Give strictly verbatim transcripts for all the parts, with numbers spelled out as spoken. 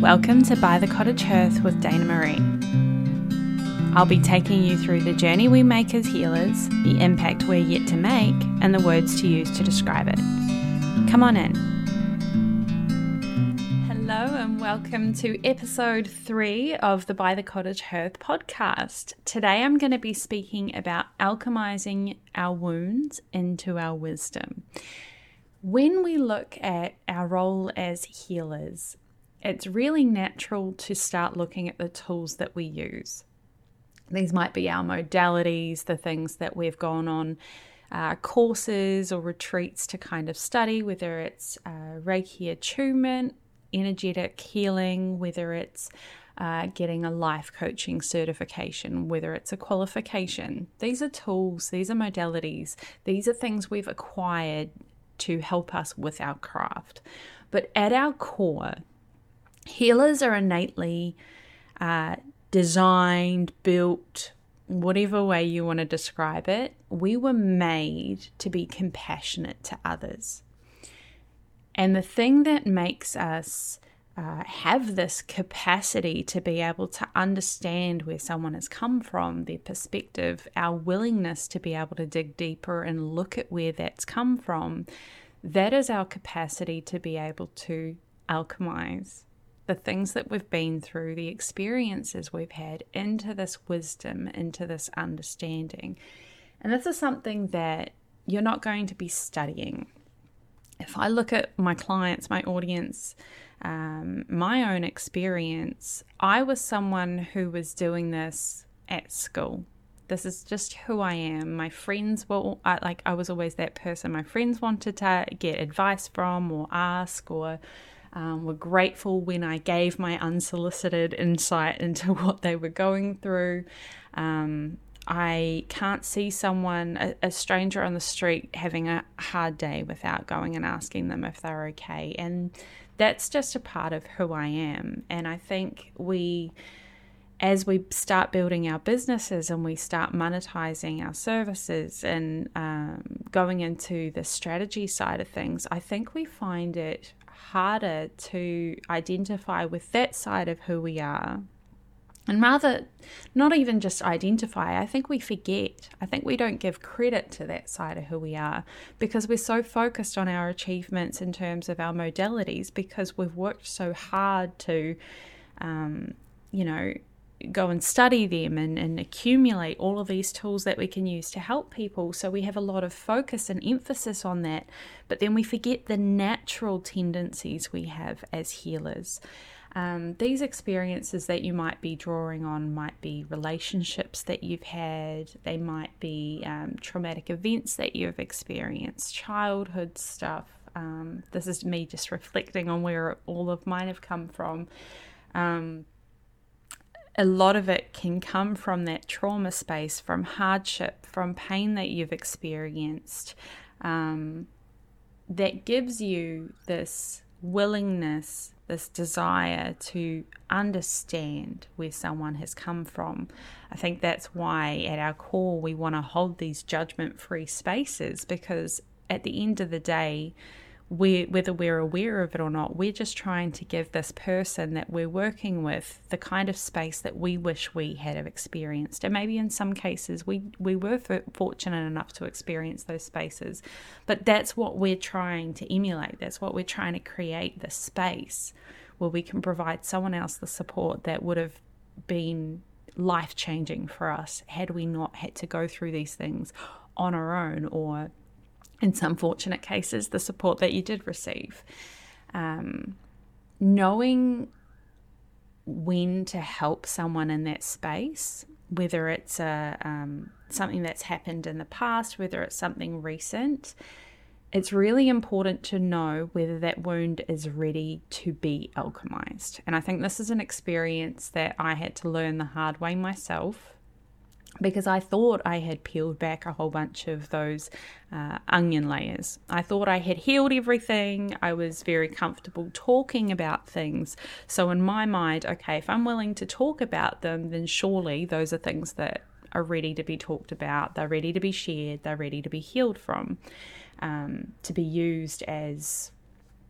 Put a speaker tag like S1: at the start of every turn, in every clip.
S1: Welcome to By the Cottage Hearth with Dana Marie. I'll be taking you through the journey we make as healers, the impact we're yet to make, and the words to use to describe it. Come on in. Hello and welcome to episode three of the By the Cottage Hearth podcast. Today I'm going to be speaking about alchemizing our wounds into our wisdom. When we look at our role as healers, it's really natural to start looking at the tools that we use. These might be our modalities, the things that we've gone on uh, courses or retreats to kind of study, whether it's uh, Reiki attunement, energetic healing, whether it's uh, getting a life coaching certification, whether it's a qualification. These are tools, these are modalities, these are things we've acquired to help us with our craft. But at our core, healers are innately uh, designed, built, whatever way you want to describe it. We were made to be compassionate to others. And the thing that makes us uh, have this capacity to be able to understand where someone has come from, their perspective, our willingness to be able to dig deeper and look at where that's come from, that is our capacity to be able to alchemize the things that we've been through, the experiences we've had, into this wisdom, into this understanding. And this is something that you're not going to be studying. If I look at my clients, my audience, um, my own experience, I was someone who was doing this at school. This is just who I am. My friends were, I, like, I was always that person my friends wanted to get advice from or ask, or um, were grateful when I gave my unsolicited insight into what they were going through. Um, I can't see someone, a, a stranger on the street, having a hard day without going and asking them if they're okay. And that's just a part of who I am. And I think we, as we start building our businesses and we start monetizing our services and um, going into the strategy side of things, I think we find it harder to identify with that side of who we are. And rather, not even just identify, I think we forget. I think we don't give credit to that side of who we are because we're so focused on our achievements in terms of our modalities, because we've worked so hard to, um, you know, go and study them and, and accumulate all of these tools that we can use to help people. So we have a lot of focus and emphasis on that, but then we forget the natural tendencies we have as healers. Um, these experiences that you might be drawing on might be relationships that you've had. They might be um, traumatic events that you've experienced, childhood stuff. Um, this is me just reflecting on where all of mine have come from. Um, a lot of it can come from that trauma space, from hardship, from pain that you've experienced, um, that gives you this willingness, this desire to understand where someone has come from. I think that's why at our core we want to hold these judgment-free spaces, because at the end of the day, we, whether we're aware of it or not, we're just trying to give this person that we're working with the kind of space that we wish we had have experienced. And maybe in some cases we, we were fortunate enough to experience those spaces, but that's what we're trying to emulate. That's what we're trying to create, the space where we can provide someone else the support that would have been life-changing for us had we not had to go through these things on our own, or in some fortunate cases, the support that you did receive. Um, knowing when to help someone in that space, whether it's a, um, something that's happened in the past, whether it's something recent, it's really important to know whether that wound is ready to be alchemized. And I think this is an experience that I had to learn the hard way myself, because I thought I had peeled back a whole bunch of those uh, onion layers. I thought I had healed everything. I was very comfortable talking about things. So in my mind, okay, if I'm willing to talk about them, then surely those are things that are ready to be talked about. They're ready to be shared. They're ready to be healed from, um, to be used as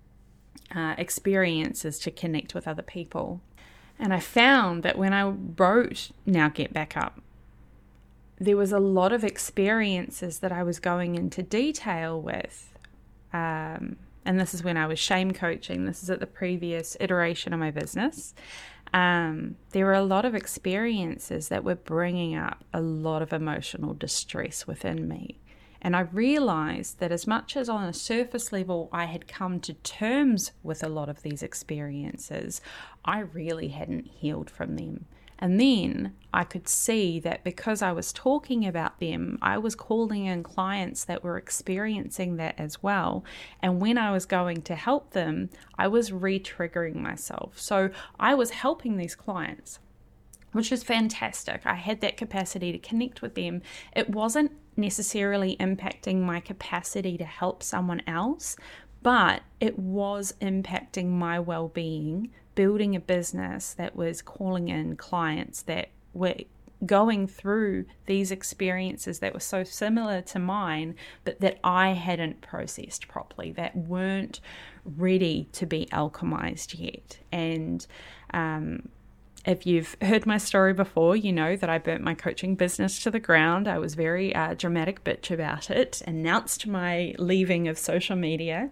S1: uh, experiences to connect with other people. And I found that when I wrote Now Get Back Up, there was a lot of experiences that I was going into detail with. Um, and this is when I was shame coaching. This is at the previous iteration of my business. Um, there were a lot of experiences that were bringing up a lot of emotional distress within me. And I realized that as much as on a surface level I had come to terms with a lot of these experiences, I really hadn't healed from them. And then I could see that because I was talking about them, I was calling in clients that were experiencing that as well. And when I was going to help them, I was re-triggering myself. So I was helping these clients, which is fantastic. I had that capacity to connect with them. It wasn't necessarily impacting my capacity to help someone else, but it was impacting my well-being, building a business that was calling in clients that were going through these experiences that were so similar to mine, but that I hadn't processed properly, that weren't ready to be alchemized yet. And um, if you've heard my story before, you know that I burnt my coaching business to the ground. I was very uh, dramatic bitch about it, announced my leaving of social media,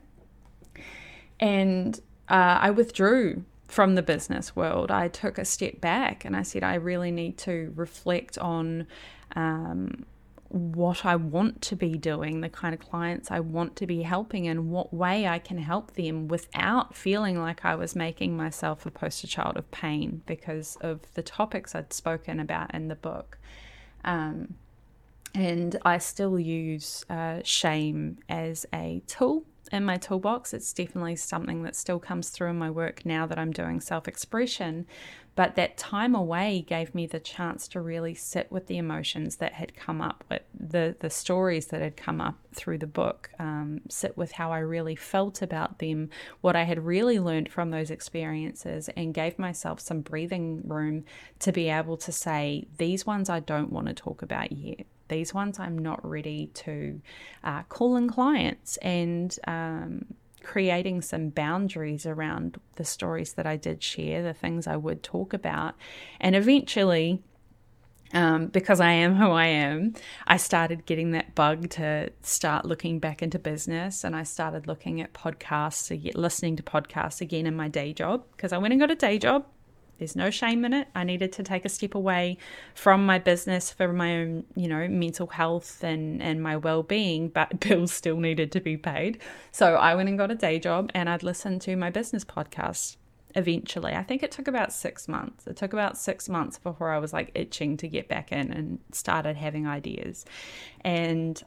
S1: and uh, I withdrew from the business world. I took a step back and I said, I really need to reflect on um, what I want to be doing, the kind of clients I want to be helping, and what way I can help them without feeling like I was making myself a poster child of pain because of the topics I'd spoken about in the book. Um, and I still use uh, shame as a tool in my toolbox. It's definitely something that still comes through in my work now that I'm doing self-expression. But that time away gave me the chance to really sit with the emotions that had come up, with the, the stories that had come up through the book, um, sit with how I really felt about them, what I had really learned from those experiences, and gave myself some breathing room to be able to say, these ones I don't want to talk about yet. These ones I'm not ready to uh, call in clients, and um, creating some boundaries around the stories that I did share, the things I would talk about. And eventually, um, because I am who I am, I started getting that bug to start looking back into business, and I started looking at podcasts, listening to podcasts again in my day job, because I went and got a day job. There's no shame in it. I needed to take a step away from my business for my own, you know, mental health and, and my well-being, but bills still needed to be paid. So I went and got a day job, and I'd listen to my business podcast eventually. I think it took about six months. It took about six months before I was like itching to get back in and started having ideas. And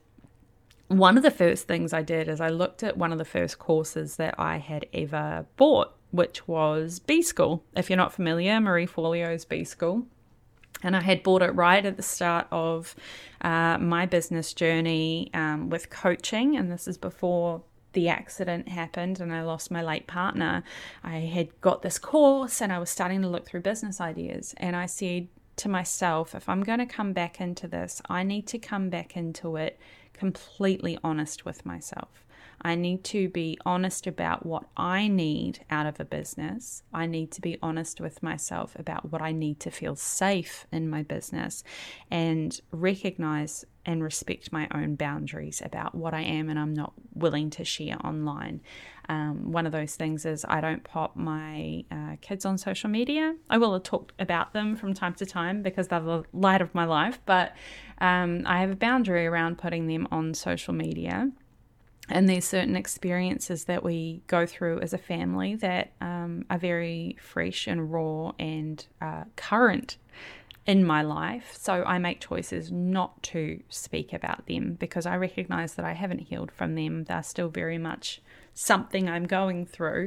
S1: one of the first things I did is I looked at one of the first courses that I had ever bought, which was B-School. If you're not familiar, Marie Forleo's B-School. And I had bought it right at the start of uh, my business journey um, with coaching. And this is before the accident happened and I lost my late partner. I had got this course and I was starting to look through business ideas. And I said to myself, if I'm going to come back into this, I need to come back into it completely honest with myself. I need to be honest about what I need out of a business. I need to be honest with myself about what I need to feel safe in my business, and recognize and respect my own boundaries about what I am and I'm not willing to share online. Um, one of those things is I don't pop my uh, kids on social media. I will talk about them from time to time because they're the light of my life, but um, I have a boundary around putting them on social media. And there's certain experiences that we go through as a family that um, are very fresh and raw and uh, current in my life. So I make choices not to speak about them because I recognize that I haven't healed from them. They're still very much something I'm going through.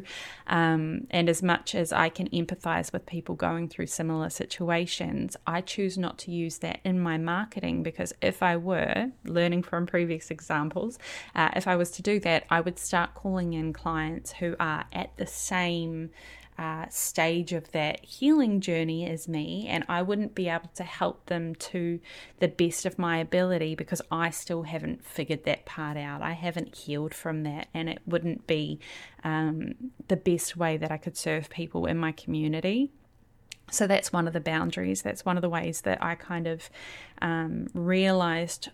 S1: Um, and as much as I can empathize with people going through similar situations, I choose not to use that in my marketing, because if I were, learning from previous examples, uh, if I was to do that, I would start calling in clients who are at the same uh, stage of that healing journey as me, and I wouldn't be able to help them to the best of my ability because I still haven't figured that part out. I haven't healed from that, and it wouldn't be um, the best way that I could serve people in my community. So that's one of the boundaries. That's one of the ways that I kind of um, realized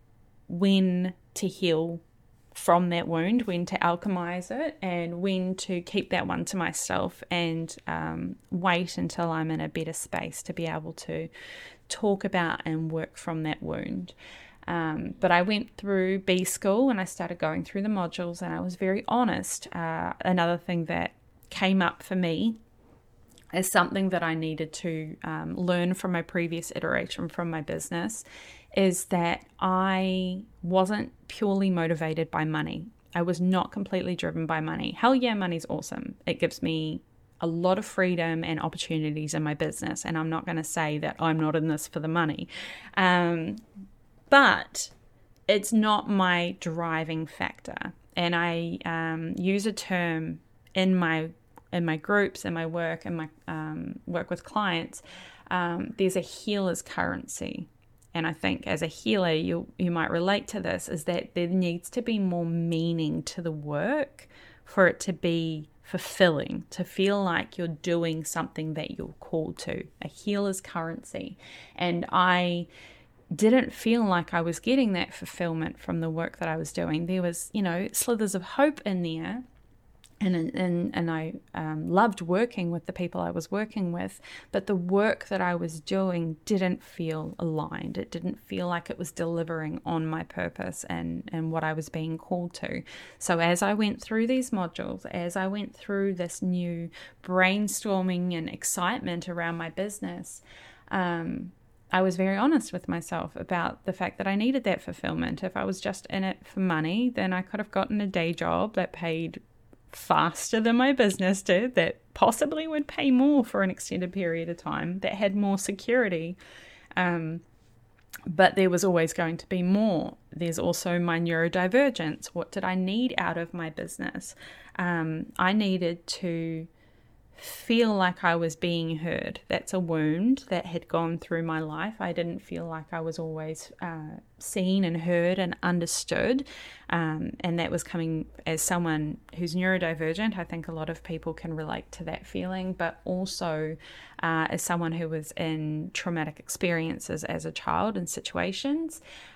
S1: when to heal from that wound, when to alchemize it, and when to keep that one to myself and um, wait until I'm in a better space to be able to talk about and work from that wound. Um, but I went through B School and I started going through the modules, and I was very honest. Uh, another thing that came up for me is something that I needed to um, learn from my previous iteration from my business, is that I wasn't purely motivated by money. I was not completely driven by money. Hell yeah, money's awesome. It gives me a lot of freedom and opportunities in my business, and I'm not going to say that I'm not in this for the money. Um, but it's not my driving factor. And I um, use a term in my in my groups, in my work, and my um, work with clients. Um, there's a healer's currency. And I think as a healer, you you might relate to this, is that there needs to be more meaning to the work for it to be fulfilling, to feel like you're doing something that you're called to, a healer's currency. And I didn't feel like I was getting that fulfillment from the work that I was doing. There was, you know, slithers of hope in there. And, and and I um, loved working with the people I was working with, but the work that I was doing didn't feel aligned. It didn't feel like it was delivering on my purpose and, and what I was being called to. So as I went through these modules, as I went through this new brainstorming and excitement around my business, um, I was very honest with myself about the fact that I needed that fulfillment. If I was just in it for money, then I could have gotten a day job that paid faster than my business did, that possibly would pay more for an extended period of time, that had more security. Um, but there was always going to be more. There's also my neurodivergence. What did I need out of my business? Um, I needed to feel like I was being heard. That's a wound that had gone through my life. I didn't feel like I was always uh, seen and heard and understood. Um, and that was coming as someone who's neurodivergent. I think a lot of people can relate to that feeling, but also uh, as someone who was in traumatic experiences as a child and situations.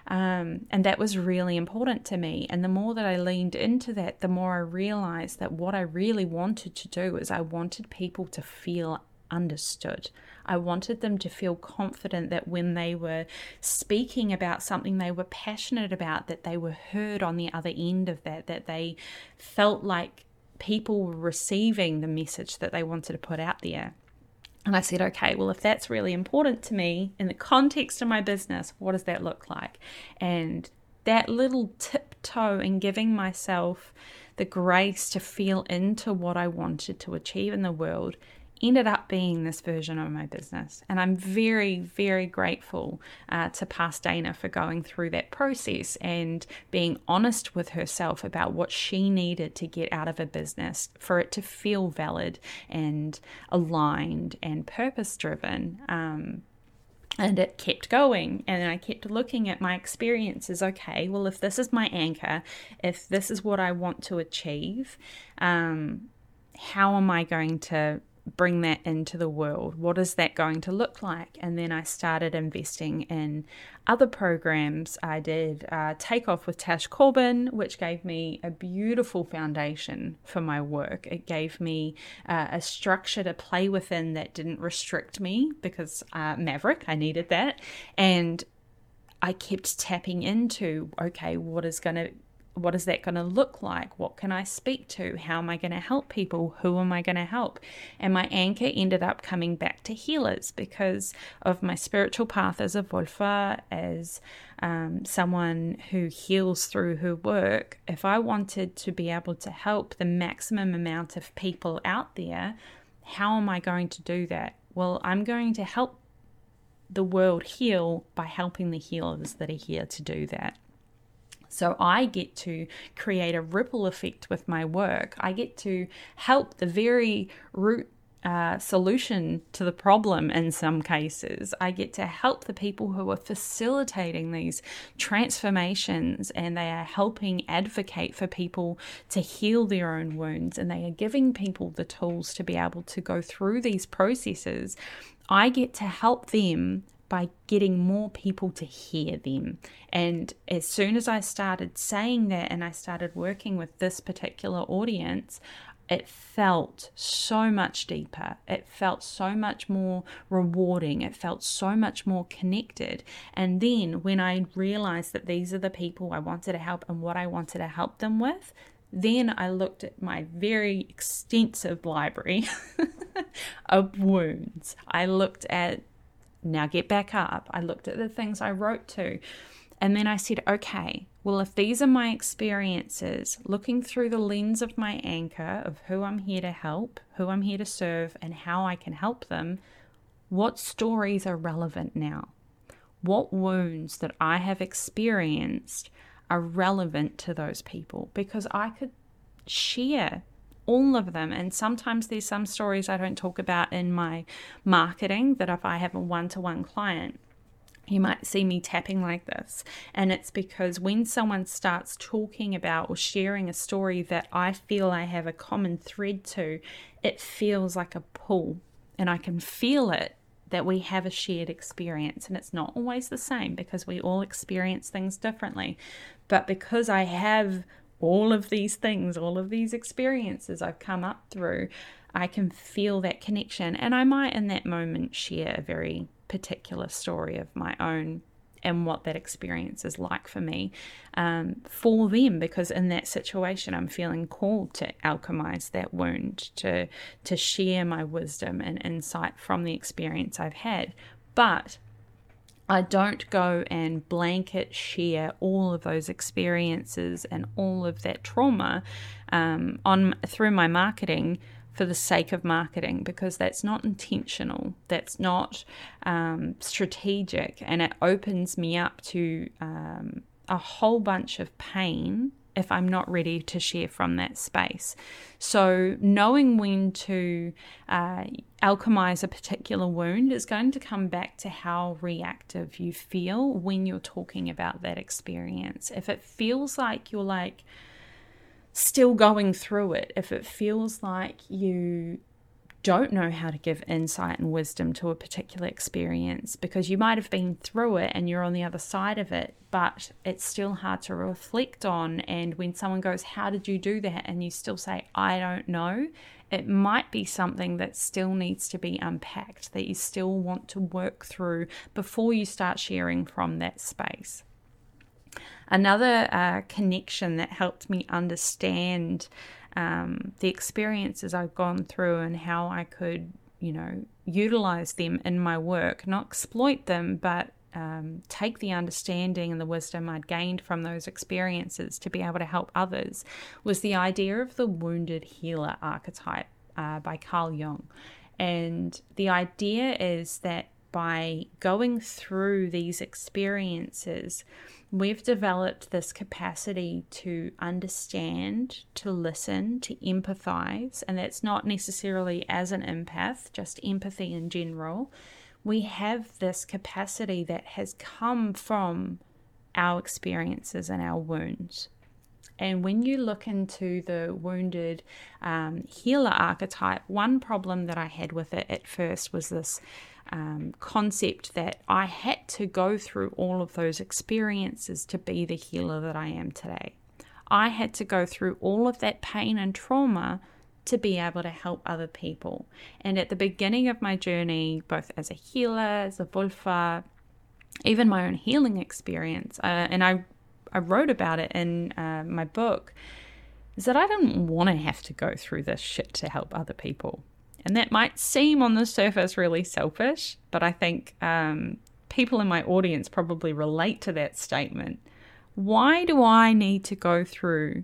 S1: Um, and that was really important to me. And the more that I leaned into that, the more I realized that what I really wanted to do is I wanted people to feel understood. I wanted them to feel confident that when they were speaking about something they were passionate about, that they were heard on the other end of that, that they felt like people were receiving the message that they wanted to put out there. And I said, okay, well, if that's really important to me in the context of my business, what does that look like? And that little tiptoe in giving myself the grace to feel into what I wanted to achieve in the world ended up being this version of my business. And I'm very, very grateful uh, to past Dana for going through that process and being honest with herself about what she needed to get out of a business for it to feel valid and aligned and purpose-driven. Um, And it kept going, and I kept looking at my experiences. Okay, well, if this is my anchor, if this is what I want to achieve, um, how am I going to bring that into the world? What is that going to look like? And then I started investing in other programs. I did uh, Take Off with Tash Corbin, which gave me a beautiful foundation for my work. It gave me uh, a structure to play within that didn't restrict me, because uh, Maverick, I needed that. And I kept tapping into, okay, what is going to What is that going to look like? What can I speak to? How am I going to help people? Who am I going to help? And my anchor ended up coming back to healers because of my spiritual path as a Wölfe, as um, someone who heals through her work. If I wanted to be able to help the maximum amount of people out there, how am I going to do that? Well, I'm going to help the world heal by helping the healers that are here to do that. So I get to create a ripple effect with my work. I get to help the very root uh, solution to the problem in some cases. I get to help the people who are facilitating these transformations, and they are helping advocate for people to heal their own wounds, and they are giving people the tools to be able to go through these processes. I get to help them by getting more people to hear them. And as soon as I started saying that and I started working with this particular audience, it felt so much deeper. It felt so much more rewarding. It felt so much more connected. And then when I realized that these are the people I wanted to help and what I wanted to help them with, then I looked at my very extensive library of wounds. I looked at, now get back up. I looked at the things I wrote to. And then I said, okay, well, if these are my experiences, looking through the lens of my anchor of who I'm here to help, who I'm here to serve, and how I can help them, what stories are relevant now? What wounds that I have experienced are relevant to those people? Because I could share all of them. And sometimes there's some stories I don't talk about in my marketing, that if I have a one-to-one client, you might see me tapping like this. And it's because when someone starts talking about or sharing a story that I feel I have a common thread to, it feels like a pull, and I can feel it, that we have a shared experience. And it's not always the same, because we all experience things differently. But because I have all of these things, all of these experiences I've come up through, I can feel that connection. And I might in that moment share a very particular story of my own and what that experience is like for me, um, for them, because in that situation I'm feeling called to alchemize that wound, to to share my wisdom and insight from the experience I've had. But I don't go and blanket share all of those experiences and all of that trauma um, on through my marketing for the sake of marketing, because that's not intentional, that's not um, strategic, and it opens me up to um, a whole bunch of pain if I'm not ready to share from that space. So knowing when to uh, alchemize a particular wound is going to come back to how reactive you feel when you're talking about that experience. If it feels like you're like still going through it, if it feels like you don't know how to give insight and wisdom to a particular experience, because you might have been through it and you're on the other side of it, but it's still hard to reflect on. And when someone goes, how did you do that? And you still say, I don't know, it might be something that still needs to be unpacked, that you still want to work through before you start sharing from that space. Another uh, connection that helped me understand um, the experiences I've gone through and how I could, you know, utilize them in my work, not exploit them, but um, take the understanding and the wisdom I'd gained from those experiences to be able to help others, was the idea of the wounded healer archetype uh, by Carl Jung. And the idea is that by going through these experiences, we've developed this capacity to understand, to listen, to empathize, and that's not necessarily as an empath, just empathy in general. We have this capacity that has come from our experiences and our wounds. And when you look into the wounded um, healer archetype, one problem that I had with it at first was this Um, concept that I had to go through all of those experiences to be the healer that I am today. I had to go through all of that pain and trauma to be able to help other people. And at the beginning of my journey, both as a healer, as a Wölfe, even my own healing experience, uh, and I, I wrote about it in uh, my book, is that I didn't want to have to go through this shit to help other people. And that might seem on the surface really selfish, but I think um, people in my audience probably relate to that statement. Why do I need to go through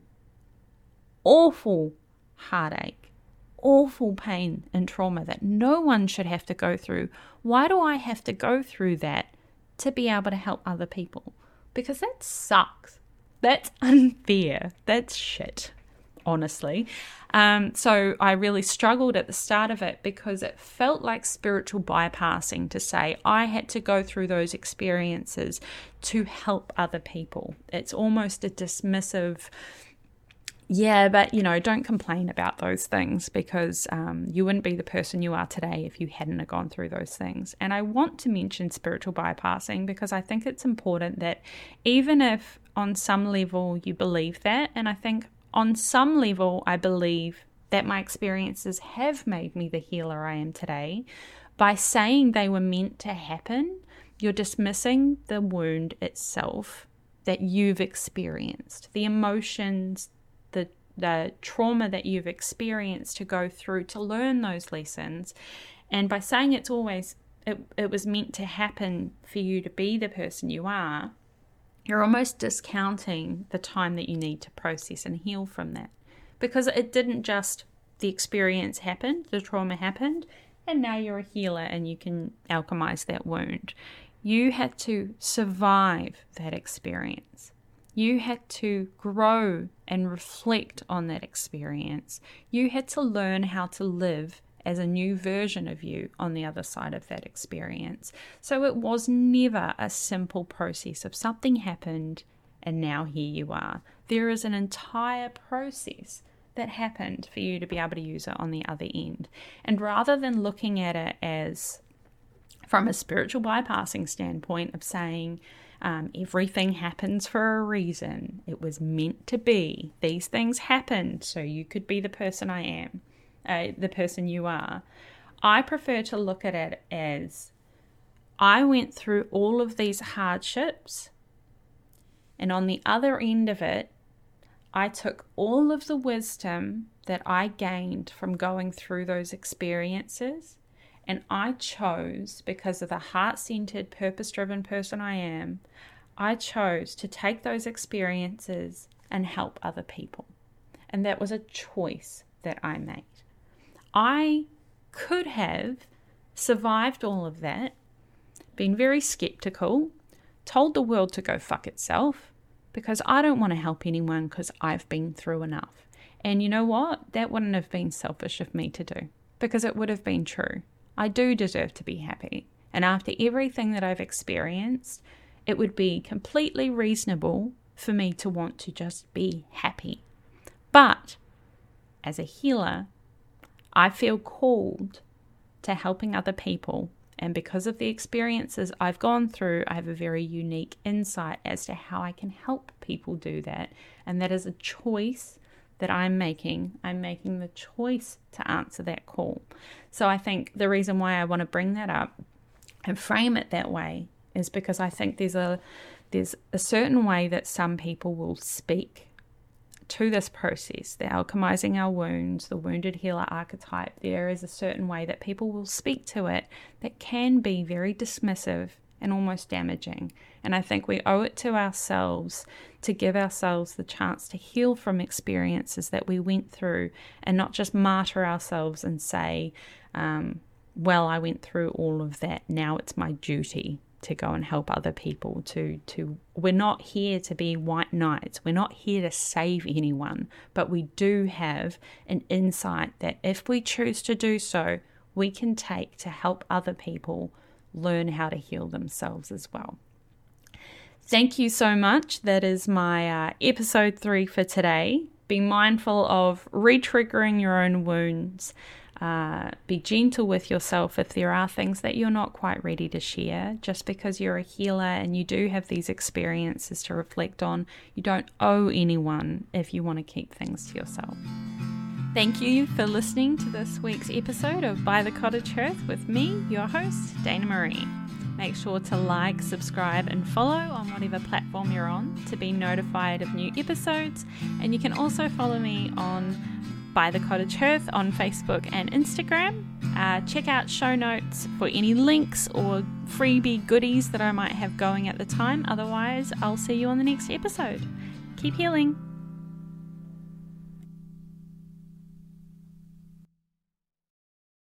S1: awful heartache, awful pain and trauma that no one should have to go through? Why do I have to go through that to be able to help other people? Because that sucks. That's unfair. That's shit. honestly. Um, so I really struggled at the start of it because it felt like spiritual bypassing to say I had to go through those experiences to help other people. It's almost a dismissive, yeah, but, you know, don't complain about those things because um, you wouldn't be the person you are today if you hadn't have gone through those things. And I want to mention spiritual bypassing because I think it's important that even if on some level you believe that, and I think on some level I believe that my experiences have made me the healer I am today, by saying they were meant to happen, you're dismissing the wound itself that you've experienced, the emotions, the the trauma that you've experienced to go through to learn those lessons. And by saying it's always, it, it was meant to happen for you to be the person you are, you're almost discounting the time that you need to process and heal from that. Because it didn't just, the experience happened, the trauma happened, and now you're a healer and you can alchemize that wound. You had to survive that experience. You had to grow and reflect on that experience. You had to learn how to live as a new version of you on the other side of that experience. So it was never a simple process of something happened and now here you are. There is an entire process that happened for you to be able to use it on the other end. And rather than looking at it as from a spiritual bypassing standpoint of saying, Um, everything happens for a reason. It was meant to be. These things happened so you could be the person I am, uh, the person you are. I prefer to look at it as I went through all of these hardships, and on the other end of it, I took all of the wisdom that I gained from going through those experiences, and I chose, because of the heart-centered, purpose-driven person I am, I chose to take those experiences and help other people. And that was a choice that I made. I could have survived all of that, been very skeptical, told the world to go fuck itself, because I don't want to help anyone because I've been through enough. And you know what? That wouldn't have been selfish of me to do, because it would have been true. I do deserve to be happy. And after everything that I've experienced, it would be completely reasonable for me to want to just be happy. But as a healer, I feel called to helping other people. And because of the experiences I've gone through, I have a very unique insight as to how I can help people do that. And that is a choice that I'm making. I'm making the choice to answer that call. So I think the reason why I want to bring that up and frame it that way is because I think there's a there's a certain way that some people will speak to this process, the alchemizing our wounds, the wounded healer archetype. There is a certain way that people will speak to it that can be very dismissive and almost damaging. And I think we owe it to ourselves to give ourselves the chance to heal from experiences that we went through and not just martyr ourselves and say, um, well, I went through all of that. Now it's my duty to go and help other people. To, to We're not here to be white knights. We're not here to save anyone. But we do have an insight that if we choose to do so, we can take to help other people learn how to heal themselves as well. Thank you so much. That is my uh, episode three for today. Be mindful of re-triggering your own wounds. Uh, be gentle with yourself if there are things that you're not quite ready to share. Just because you're a healer and you do have these experiences to reflect on, you don't owe anyone if you want to keep things to yourself. Thank you for listening to this week's episode of By the Cottage Hearth with me, your host, Dana Marie. Make sure to like, subscribe, and follow on whatever platform you're on to be notified of new episodes. And you can also follow me on By the Cottage Hearth on Facebook and Instagram. Uh, check out show notes for any links or freebie goodies that I might have going at the time. Otherwise, I'll see you on the next episode. Keep healing.